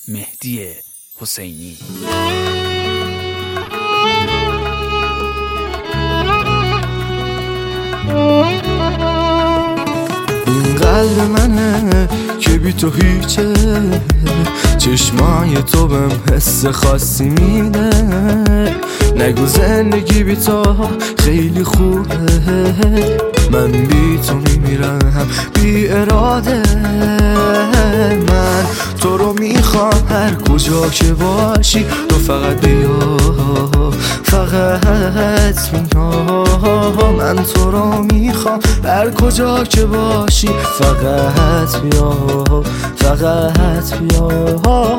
مهدی حسینی. این قلب منه که بی تو هیچه، چشمای تو بهم حس خاصی میده. نگو زندگی بی تو خیلی خوبه، من بی تو میمیرم بی اراده. من تو رو میخوام هر کجا که باشی، تو فقط بیا، فقط بیا. من تو رو میخوام هر کجا که باشی، فقط بیا، فقط بیا.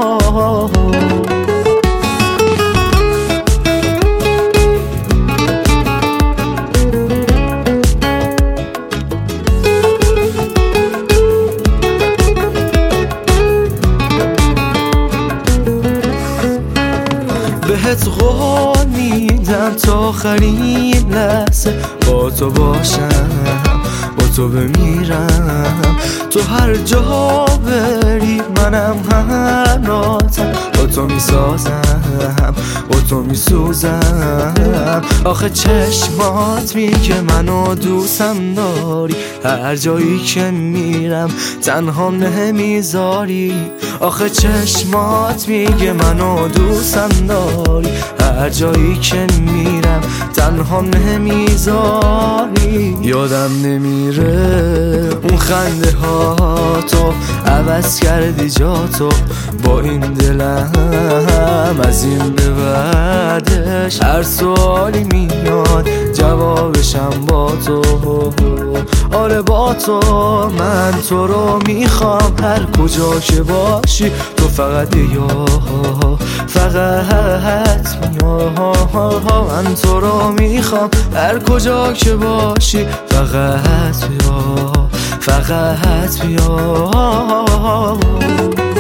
بهت قول میدم تا آخرین لحظه با تو باشم، با تو بمیرم. تو هر جا بری منم همراهتم، با تو میسازم، با تو میسوزم. آخه چشمات میگه منو دوستم داری، هر جایی که میرم تنها نمیذاری. آخه چشمات میگه منو دوستم داری، هر جایی که میرم تنها نمیذاری. یادم نمیره اون خنده ها تو، عوض کردی جا تو با این دلم. از این به بعدش هر سوالی میاد جوابشم با تو، آره با تو. من تو رو میخوام هر کجا که باشی، تو فقط بیا، فقط بیا. من تو رو میخوام هر کجا که باشی، فقط بیا، فقط بیا.